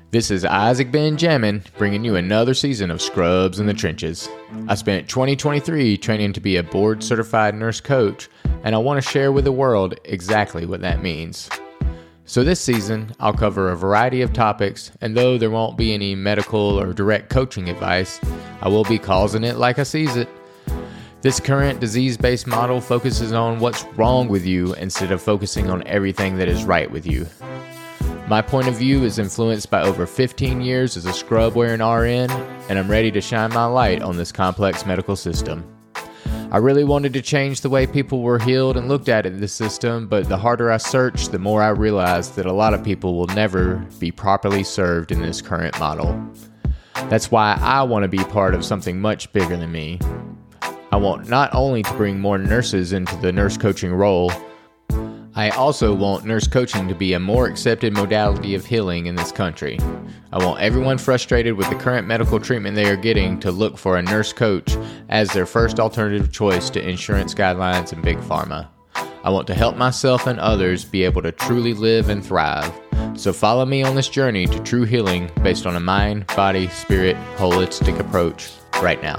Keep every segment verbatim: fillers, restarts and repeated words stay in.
This is Isaac Benjamin bringing you another season of Scrubs in the Trenches. I spent twenty twenty-three training to be a board-certified nurse coach, and I want to share with the world exactly what that means. So this season, I'll cover a variety of topics, and though there won't be any medical or direct coaching advice, I will be causing it like I sees it. This current disease-based model focuses on what's wrong with you instead of focusing on everything that is right with you. My point of view is influenced by over fifteen years as a scrub-wearing R N, and I'm ready to shine my light on this complex medical system. I really wanted to change the way people were healed and looked at in this system, but the harder I searched, the more I realized that a lot of people will never be properly served in this current model. That's why I want to be part of something much bigger than me. I want not only to bring more nurses into the nurse coaching role, I also want nurse coaching to be a more accepted modality of healing in this country. I want everyone frustrated with the current medical treatment they are getting to look for a nurse coach as their first alternative choice to insurance guidelines and big pharma. I want to help myself and others be able to truly live and thrive. So follow me on this journey to true healing based on a mind, body, spirit, holistic approach right now.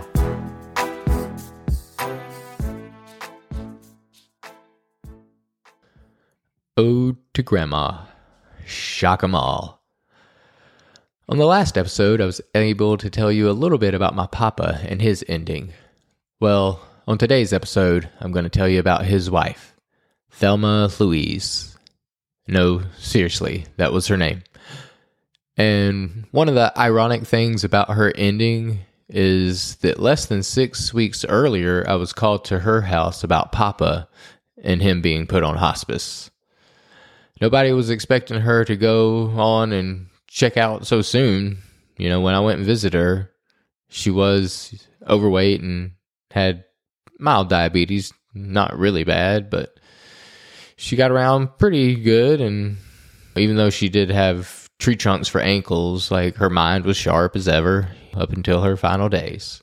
Ode to Grandma. Shock 'em all. On the last episode, I was able to tell you a little bit about my papa and his ending. Well, on today's episode, I'm going to tell you about his wife, Thelma Louise. No, seriously, that was her name. And one of the ironic things about her ending is that less than six weeks earlier, I was called to her house about Papa and him being put on hospice. Nobody was expecting her to go on and check out so soon. You know, when I went and visited her, she was overweight and had mild diabetes. Not really bad, but she got around pretty good. And even though she did have tree trunks for ankles, like her mind was sharp as ever up until her final days.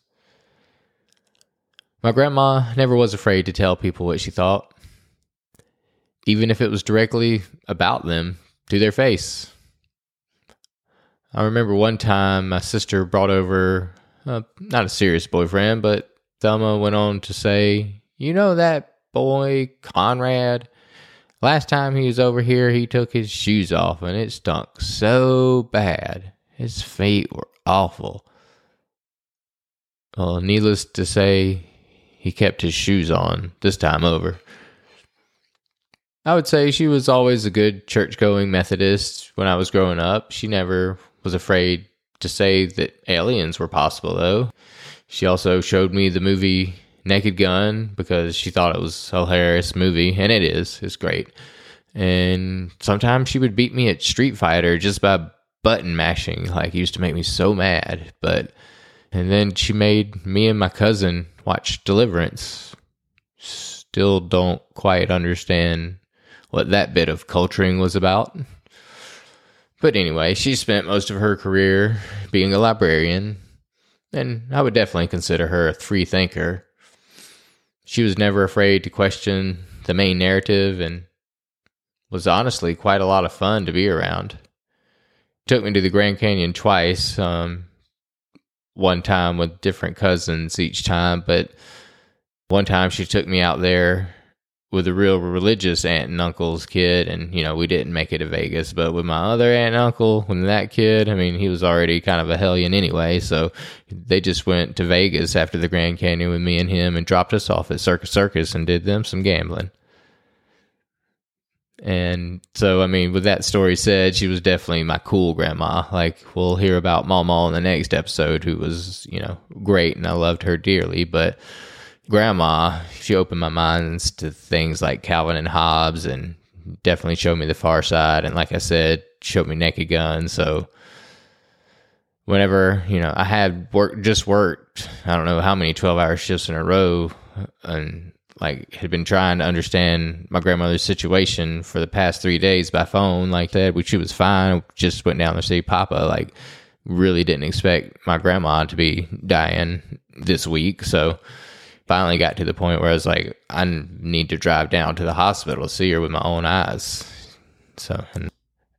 My grandma never was afraid to tell people what she thought, even if it was directly about them to their face. I remember one time my sister brought over, uh, not a serious boyfriend, but Thelma went on to say, "You know that boy, Conrad? Last time he was over here, he took his shoes off and it stunk so bad. His feet were awful." Well, needless to say, he kept his shoes on this time over. I would say she was always a good church-going Methodist when I was growing up. She never was afraid to say that aliens were possible, though. She also showed me the movie Naked Gun because she thought it was a hilarious movie, and it is. It's great. And sometimes she would beat me at Street Fighter just by button mashing. Like, it used to make me so mad. But and then she made me and my cousin watch Deliverance. Still don't quite understand what that bit of culturing was about. But anyway, she spent most of her career being a librarian, and I would definitely consider her a free thinker. She was never afraid to question the main narrative and was honestly quite a lot of fun to be around. Took me to the Grand Canyon twice, um, one time with different cousins each time, but one time she took me out there with a real religious aunt and uncle's kid, and, you know, we didn't make it to Vegas, but with my other aunt and uncle, and that kid, I mean, he was already kind of a hellion anyway, so they just went to Vegas after the Grand Canyon with me and him and dropped us off at Circus Circus and did them some gambling. And so, I mean, with that story said, she was definitely my cool grandma. Like, we'll hear about Mama in the next episode, who was, you know, great, and I loved her dearly, but Grandma, she opened my minds to things like Calvin and Hobbes and definitely showed me the Far Side. And like I said, showed me Naked Gun. So whenever, you know, I had work, just worked, I don't know how many twelve hour shifts in a row, and like had been trying to understand my grandmother's situation for the past three days by phone. Like I said, she was fine. Just went down to see Papa. Like, really didn't expect my grandma to be dying this week. So finally got to the point where I was like, I need to drive down to the hospital to see her with my own eyes. So, and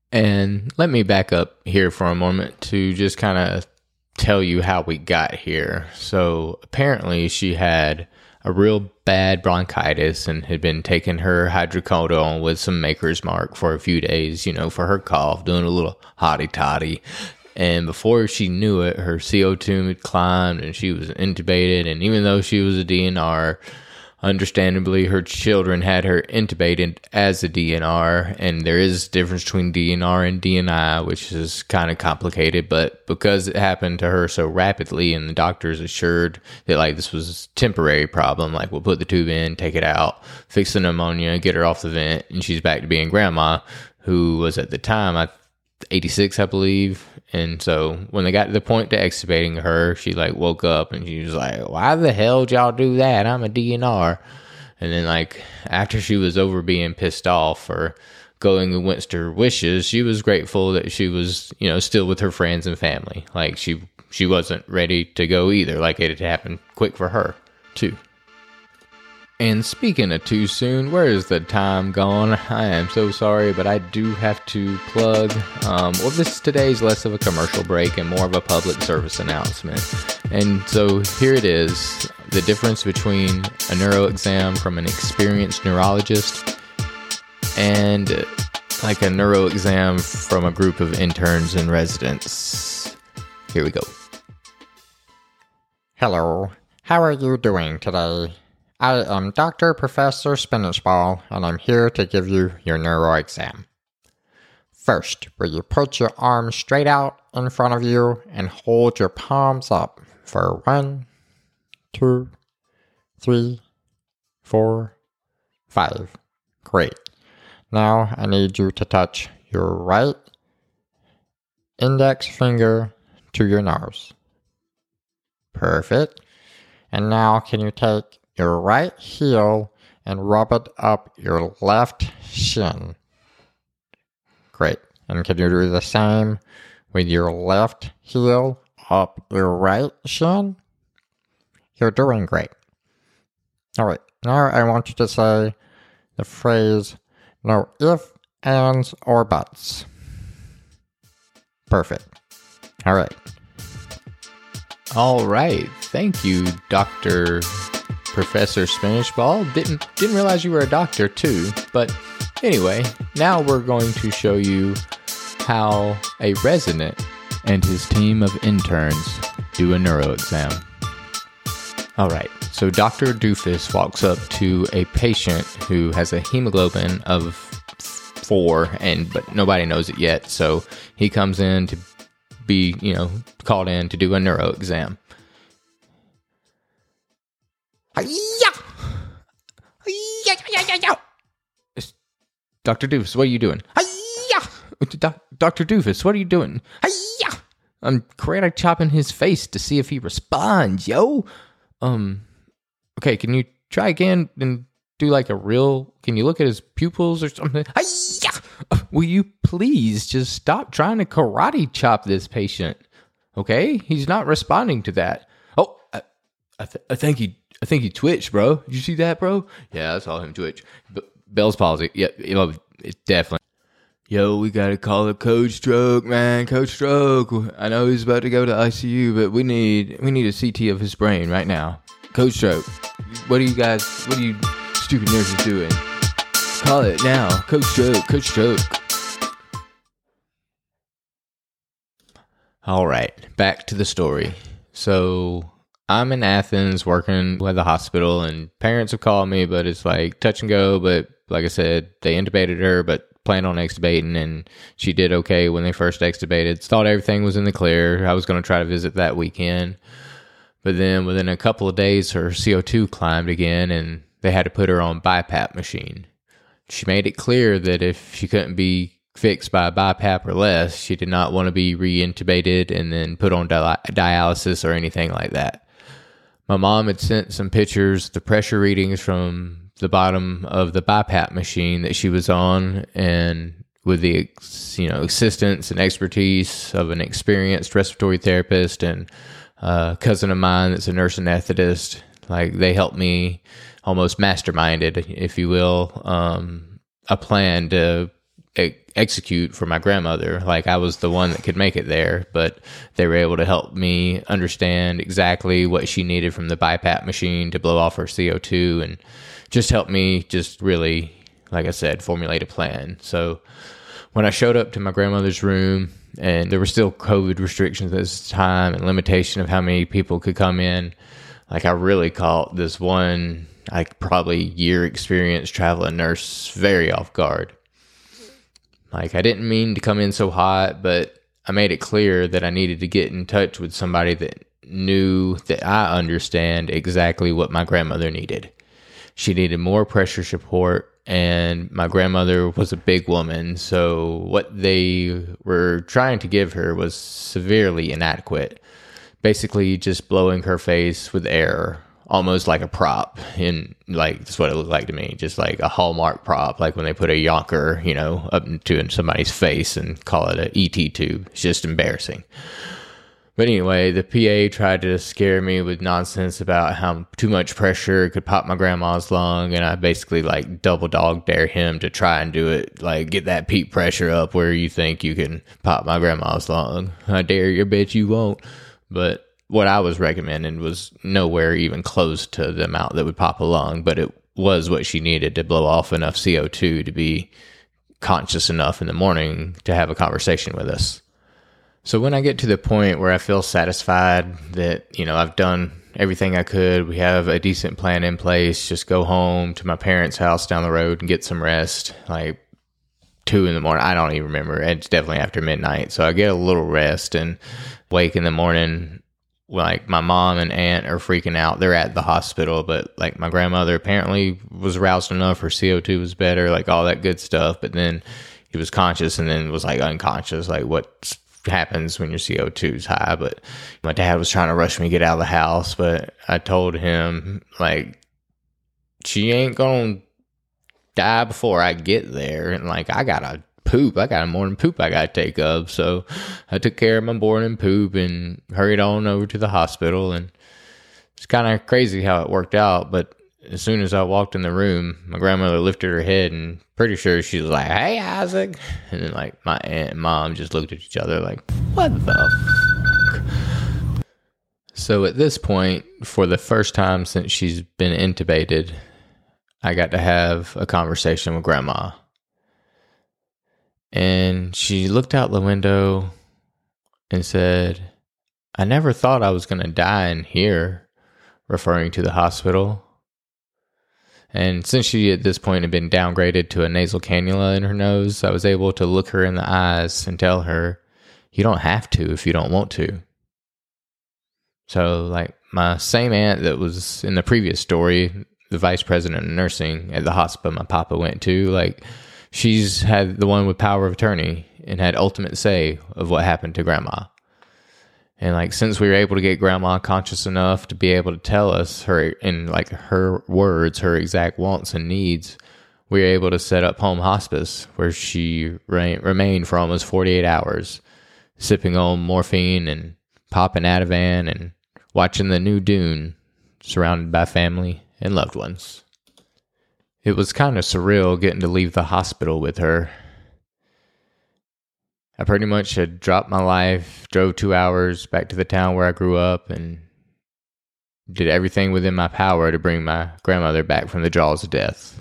And let me back up here for a moment to just kind of tell you how we got here. So apparently she had a real bad bronchitis and had been taking her hydrocodone with some Maker's Mark for a few days, you know, for her cough, doing a little hotty toddy. And before she knew it, her C O two had climbed and she was intubated. And even though she was a D N R, understandably, her children had her intubated as a D N R, and there is a difference between D N R and D N I, which is kind of complicated, but because it happened to her so rapidly, and the doctors assured that, like, this was a temporary problem, like, we'll put the tube in, take it out, fix the pneumonia, get her off the vent, and she's back to being grandma, who was at the time, I eighty-six, I believe. And so when they got to the point to extubating her, she like woke up and she was like, why the hell did y'all do that? I'm a D N R. And then like after she was over being pissed off or going against her wishes, she was grateful that she was, you know, still with her friends and family. Like she she wasn't ready to go either. Like it had happened quick for her too. And speaking of too soon, where is the time gone? I am so sorry, but I do have to plug. Um, well, this today's less of a commercial break and more of a public service announcement. And so here it is, the difference between a neuro exam from an experienced neurologist and uh, like a neuro exam from a group of interns and residents. Here we go. Hello, how are you doing today? I am Doctor Professor Spinach Ball, and I'm here to give you your neuro exam. First, will you put your arms straight out in front of you and hold your palms up for one, two, three, four, five. Great. Now I need you to touch your right index finger to your nose. Perfect. And now can you take your right heel and rub it up your left shin? Great. And can you do the same with your left heel up your right shin? You're doing great. All right. Now I want you to say the phrase, no ifs, ands, or buts. Perfect. All right. All right. Thank you, Doctor Professor Spinach Ball. Didn't didn't realize you were a doctor too. But anyway, now we're going to show you how a resident and his team of interns do a neuro exam. All right, so Doctor Doofus walks up to a patient who has a hemoglobin of four, and but nobody knows it yet. So he comes in to be, you know, called in to do a neuro exam. Doctor Doofus, what are you doing? Doc- Doctor Doofus, what are you doing? I'm karate chopping his face to see if he responds, yo. Um, okay, can you try again and do like a real, can you look at his pupils or something? Will you please just stop trying to karate chop this patient? Okay, he's not responding to that. Oh, I, I, th- I think he I think he twitched, bro. Did you see that, bro? Yeah, I saw him twitch. B- Bell's palsy. Yeah, you know, it definitely. Yo, we gotta call a Coach Stroke, man. Coach Stroke. I know he's about to go to I C U, but we need we need a C T of his brain right now. Coach Stroke. What are you guys? What are you stupid nurses doing? Call it now, Coach Stroke. Coach Stroke. All right, back to the story. So I'm in Athens working at the hospital, and parents have called me, but it's like touch and go. But like I said, they intubated her, but planned on extubating, and she did okay when they first extubated. Thought everything was in the clear. I was going to try to visit that weekend. But then within a couple of days, her C O two climbed again, and they had to put her on BiPAP machine. She made it clear that if she couldn't be fixed by BiPAP or less, she did not want to be re-intubated and then put on di- dialysis or anything like that. My mom had sent some pictures, the pressure readings from the bottom of the BiPAP machine that she was on, and with the, you know, assistance and expertise of an experienced respiratory therapist and a cousin of mine that's a nurse anesthetist, like they helped me almost masterminded, if you will, um, a plan to execute for my grandmother. Like, I was the one that could make it there, but they were able to help me understand exactly what she needed from the BiPAP machine to blow off her C O two, and just help me just really, like I said, formulate a plan. So when I showed up to my grandmother's room, and there were still COVID restrictions at this time and limitation of how many people could come in, like, I really caught this one, like, probably year experience traveling nurse very off guard. Like, I didn't mean to come in so hot, but I made it clear that I needed to get in touch with somebody that knew that I understand exactly what my grandmother needed. She needed more pressure support, and my grandmother was a big woman, so what they were trying to give her was severely inadequate. Basically just blowing her face with air, almost like a prop. And like, that's what it looked like to me, just like a Hallmark prop, like when they put a yonker, you know, up into somebody's face and call it an E T tube. It's just embarrassing. But anyway, the P A tried to scare me with nonsense about how too much pressure could pop my grandma's lung, and I basically like double dog dare him to try and do it, like get that peak pressure up where you think you can pop my grandma's lung. I dare you, bitch, you won't. But what I was recommending was nowhere even close to the amount that would pop a lung, but it was what she needed to blow off enough C O two to be conscious enough in the morning to have a conversation with us. So when I get to the point where I feel satisfied that, you know, I've done everything I could, we have a decent plan in place, just go home to my parents' house down the road and get some rest, like two in the morning. I don't even remember. It's definitely after midnight. So I get a little rest and wake in the morning. Like, my mom and aunt are freaking out. They're at the hospital, but like my grandmother apparently was roused enough. Her C O two was better, like all that good stuff. But then he was conscious and then was like unconscious, like what happens when your C O two is high. But my dad was trying to rush me to get out of the house, but I told him, like, she ain't gonna die before I get there. And like, I gotta poop. I got a morning poop I gotta take up. So I took care of my morning poop and hurried on over to the hospital. And it's kind of crazy how it worked out. But as soon as I walked in the room, my grandmother lifted her head and pretty sure she was like, "Hey, Isaac." And then like my aunt and mom just looked at each other like, "What the fuck?" So at this point, for the first time since she's been intubated, I got to have a conversation with Grandma. And she looked out the window and said, "I never thought I was going to die in here," referring to the hospital. And since she at this point had been downgraded to a nasal cannula in her nose, I was able to look her in the eyes and tell her, "You don't have to if you don't want to." So like my same aunt that was in the previous story, the vice president of nursing at the hospital my papa went to, like, she's had the one with power of attorney and had ultimate say of what happened to Grandma. And like, since we were able to get Grandma conscious enough to be able to tell us her, in like her words, her exact wants and needs, we were able to set up home hospice where she re- remained for almost forty-eight hours, sipping on morphine and popping Ativan and watching the new Dune, surrounded by family and loved ones. It was kind of surreal getting to leave the hospital with her. I pretty much had dropped my life, drove two hours back to the town where I grew up, and did everything within my power to bring my grandmother back from the jaws of death.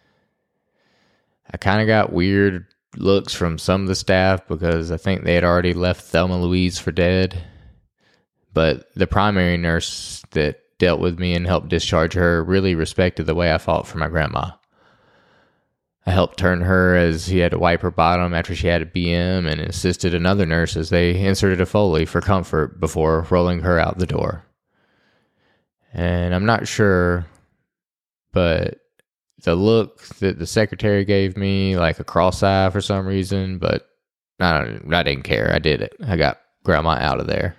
I kind of got weird looks from some of the staff because I think they had already left Thelma Louise for dead. But the primary nurse that dealt with me and helped discharge her really respected the way I fought for my grandma. I helped turn her as he had to wipe her bottom after she had a B M, and assisted another nurse as they inserted a Foley for comfort before rolling her out the door. And I'm not sure, but the look that the secretary gave me, like a cross eye for some reason, but I don't, I didn't care. I did it. I got Grandma out of there.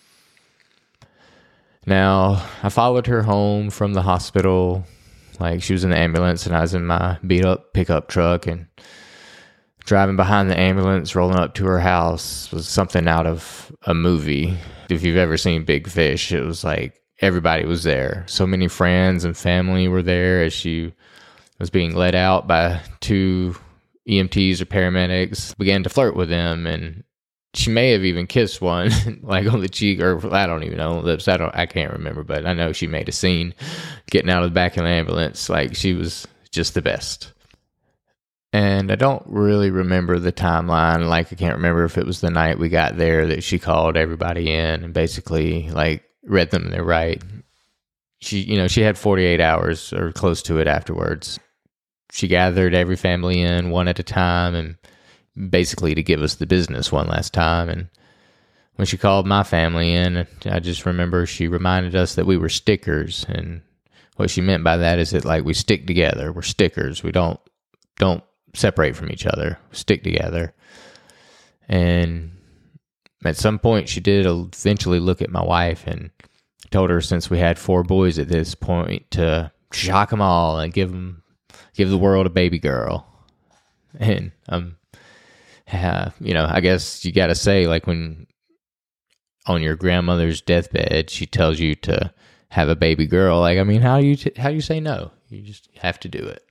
Now, I followed her home from the hospital. Like, she was in the ambulance and I was in my beat up pickup truck, and driving behind the ambulance, rolling up to her house was something out of a movie. If you've ever seen Big Fish, it was like everybody was there. So many friends and family were there as she was being led out by two E M Ts or paramedics began to flirt with him, and she may have even kissed one, like on the cheek, or I don't even know, lips. I don't, I can't remember, but I know she made a scene getting out of the back of the ambulance. Like, she was just the best. And I don't really remember the timeline. Like, I can't remember if it was the night we got there that she called everybody in and basically, like, read them their right. She, you know, she had forty-eight hours or close to it afterwards. She gathered every family in one at a time and basically to give us the business one last time. And when she called my family in, I just remember she reminded us that we were stickers. And what she meant by that is that, like, we stick together. We're stickers. We don't, don't, separate from each other, stick together. And at some point she did eventually look at my wife and told her, since we had four boys at this point, to shock them all and give them, give the world a baby girl. And um uh, you know, I guess you gotta say, like, when on your grandmother's deathbed she tells you to have a baby girl, like, I mean, how do you t- how do you say no? You just have to do it.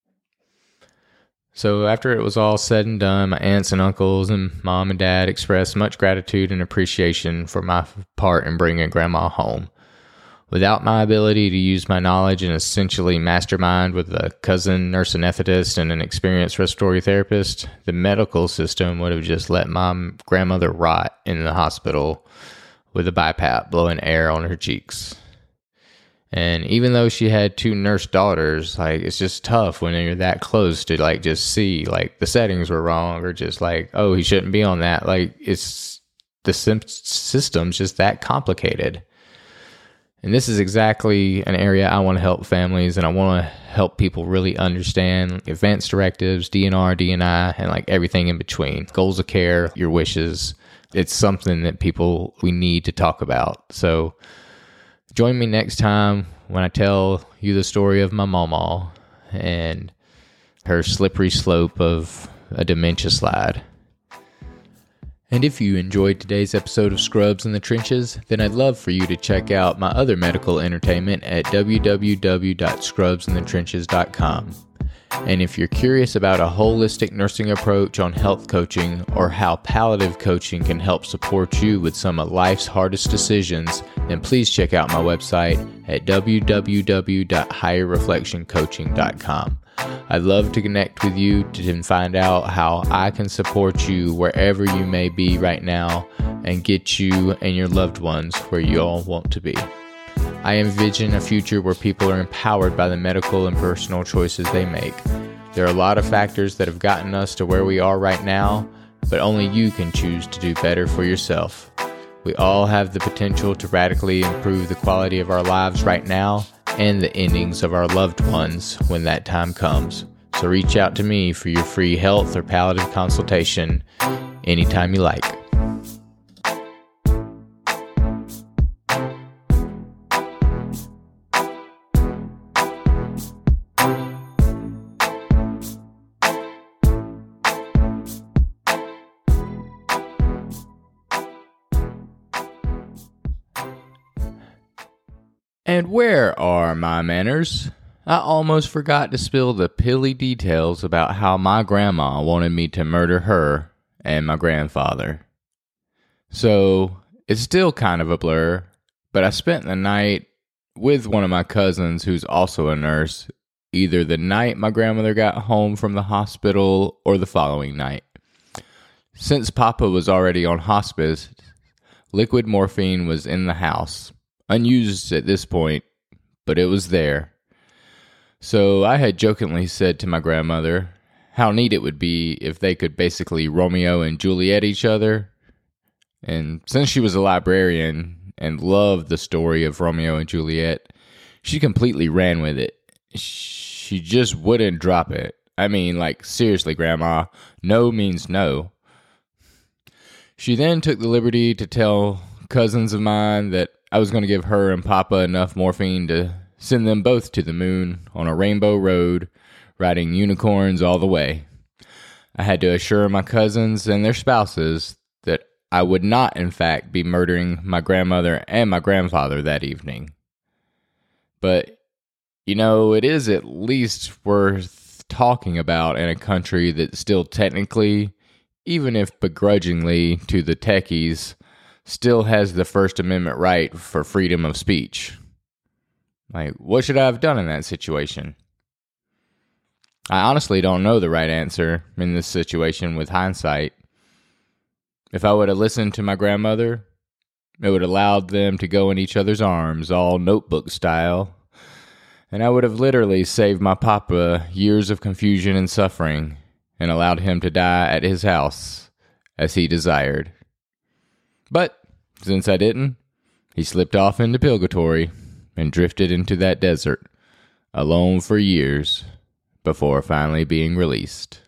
So after it was all said and done, my aunts and uncles and mom and dad expressed much gratitude and appreciation for my part in bringing Grandma home. Without my ability to use my knowledge and essentially mastermind with a cousin nurse anesthetist and an experienced respiratory therapist, the medical system would have just let my grandmother rot in the hospital with a BiPAP blowing air on her cheeks. And even though she had two nurse daughters, like, it's just tough when you're that close to, like, just see, like, the settings were wrong, or just like, oh, he shouldn't be on that. Like, it's, the sim- system's just that complicated. And this is exactly an area I want to help families, and I want to help people really understand advanced directives, D N R, D N I, and, like, everything in between. Goals of care, your wishes. It's something that people, we need to talk about. So join me next time when I tell you the story of my mama and her slippery slope of a dementia slide. And if you enjoyed today's episode of Scrubs in the Trenches, then I'd love for you to check out my other medical entertainment at w w w dot scrubs in the trenches dot com. And if you're curious about a holistic nursing approach on health coaching, or how palliative coaching can help support you with some of life's hardest decisions, then please check out my website at w w w dot higher reflection coaching dot com. I'd love to connect with you to find out how I can support you wherever you may be right now and get you and your loved ones where you all want to be. I envision a future where people are empowered by the medical and personal choices they make. There are a lot of factors that have gotten us to where we are right now, but only you can choose to do better for yourself. We all have the potential to radically improve the quality of our lives right now and the endings of our loved ones when that time comes. So reach out to me for your free health or palliative consultation anytime you like. And where are my manners? I almost forgot to spill the pilly details about how my grandma wanted me to murder her and my grandfather. So, it's still kind of a blur, but I spent the night with one of my cousins who's also a nurse, either the night my grandmother got home from the hospital or the following night. Since Papa was already on hospice, liquid morphine was in the house. Unused at this point, but it was there. So I had jokingly said to my grandmother how neat it would be if they could basically Romeo and Juliet each other. And since she was a librarian and loved the story of Romeo and Juliet, she completely ran with it. She just wouldn't drop it. I mean, like, seriously, Grandma, no means no. She then took the liberty to tell cousins of mine that I was going to give her and Papa enough morphine to send them both to the moon on a rainbow road, riding unicorns all the way. I had to assure my cousins and their spouses that I would not, in fact, be murdering my grandmother and my grandfather that evening. But, you know, it is at least worth talking about in a country that still technically, even if begrudgingly to the techies, still has the First Amendment right for freedom of speech? Like, what should I have done in that situation? I honestly don't know the right answer in this situation with hindsight. If I would have listened to my grandmother, it would have allowed them to go in each other's arms, all Notebook style, and I would have literally saved my papa years of confusion and suffering and allowed him to die at his house as he desired. But since I didn't, he slipped off into purgatory and drifted into that desert, alone for years, before finally being released.